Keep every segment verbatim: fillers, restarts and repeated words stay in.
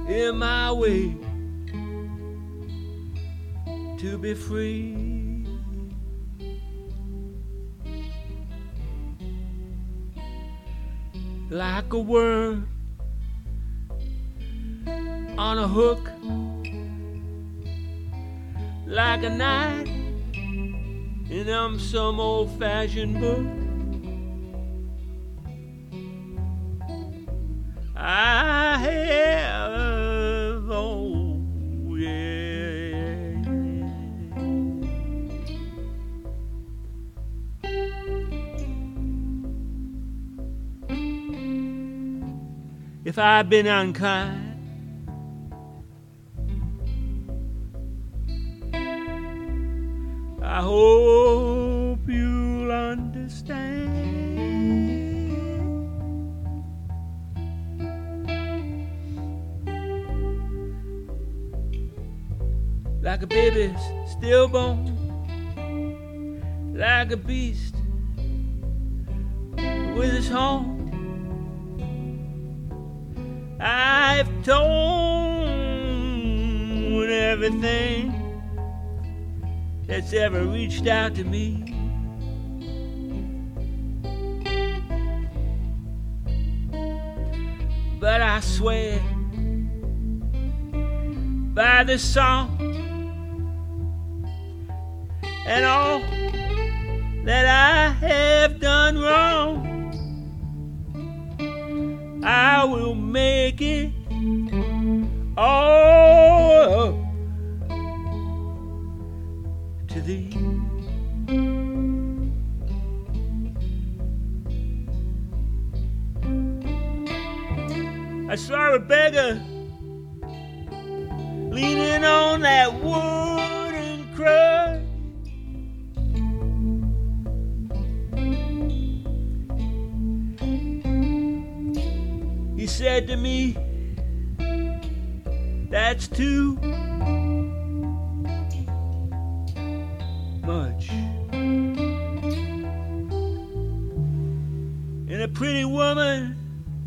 in my way to be free. Like a worm on a hook, like a knight in um, some old-fashioned book. I have, oh yeah, if I've been unkind, I hope you'll understand. Like a baby stillborn, like a beast with his home, I've told everything that's ever reached out to me. But I swear by the song and all that I have done wrong, I will make it all up to thee. I saw a beggar leaning on that wooden crutch. He said to me, "That's too much." And a pretty woman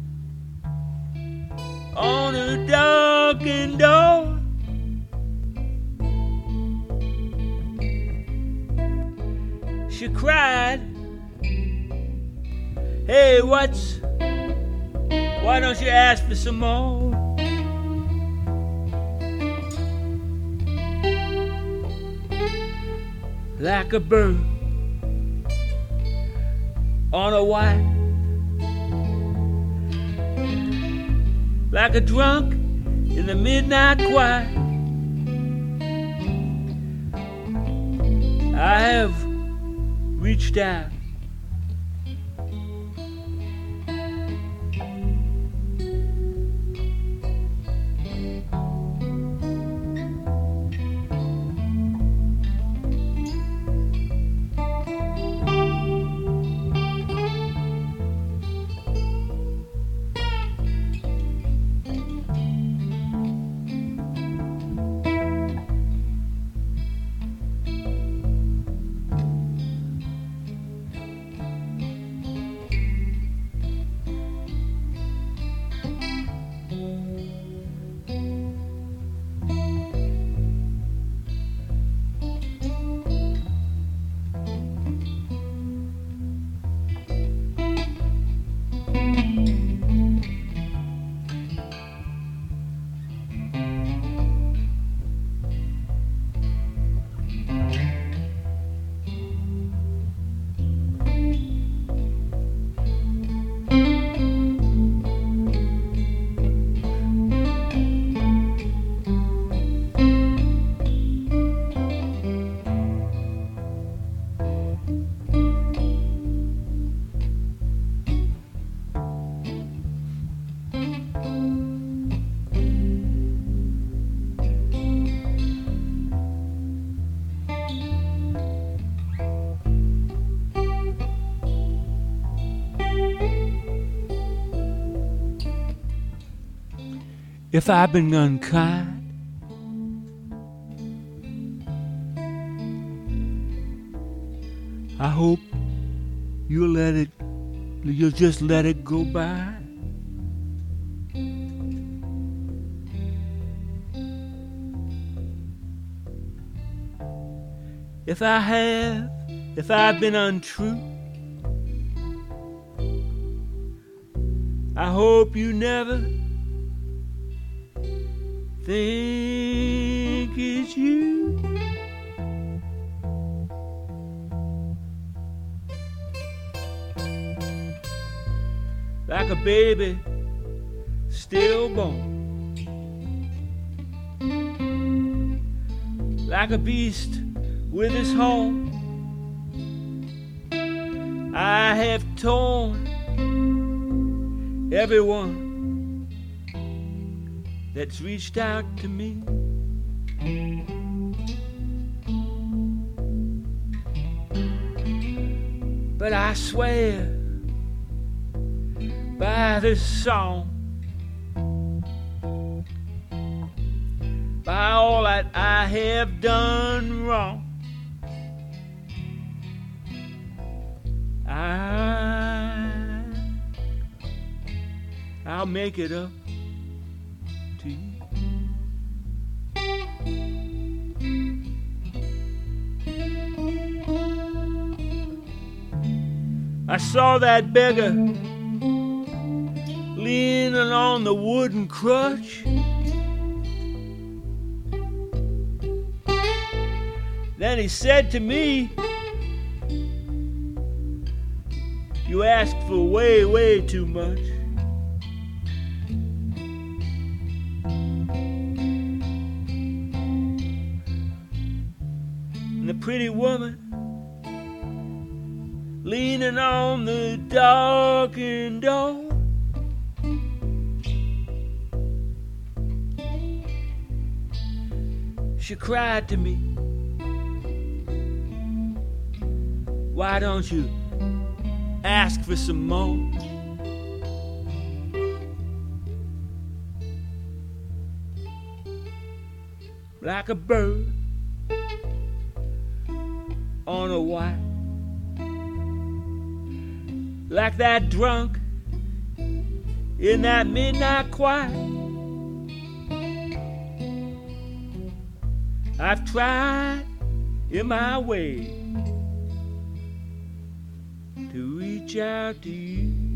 on her darkened door she cried, "Hey, what's, why don't you ask for some more?" Like a bird on a wire, like a drunk in the midnight choir, I have reached out. If I've been unkind, I hope you'll let it, you'll just let it go by. if I have, if I've been untrue. I hope you never think it's you. Like a baby stillborn, like a beast with his horn, I have torn everyone that's reached out to me. But I swear by this song, by all that I have done wrong, I, I'll make it up to you. I saw that beggar leaning on the wooden crutch. Then he said to me, "You asked for way, way too much." And the pretty woman leaning on the darkened door, she cried to me, "Why don't you ask for some more?" Like a bird on a wire, like that drunk in that midnight choir, I've tried in my way to reach out to you.